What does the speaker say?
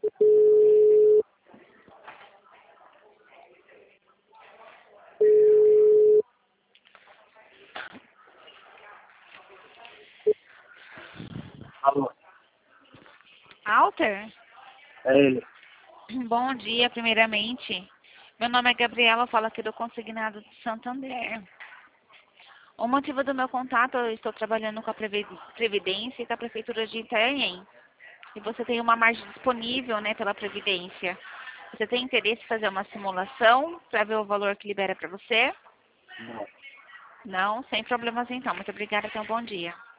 Alô, Alter? é ele. Bom dia, primeiramente. Meu nome é Gabriela, eu falo aqui do Consignado de Santander. O motivo do meu contato, eu estou trabalhando com a Previdência e com a Prefeitura de Itanhaém. E você tem uma margem disponível, né, pela Previdência. Você tem interesse em fazer uma simulação para ver o valor que libera para você? Não. Não? Sem problemas então. Muito obrigada, tenha um bom dia.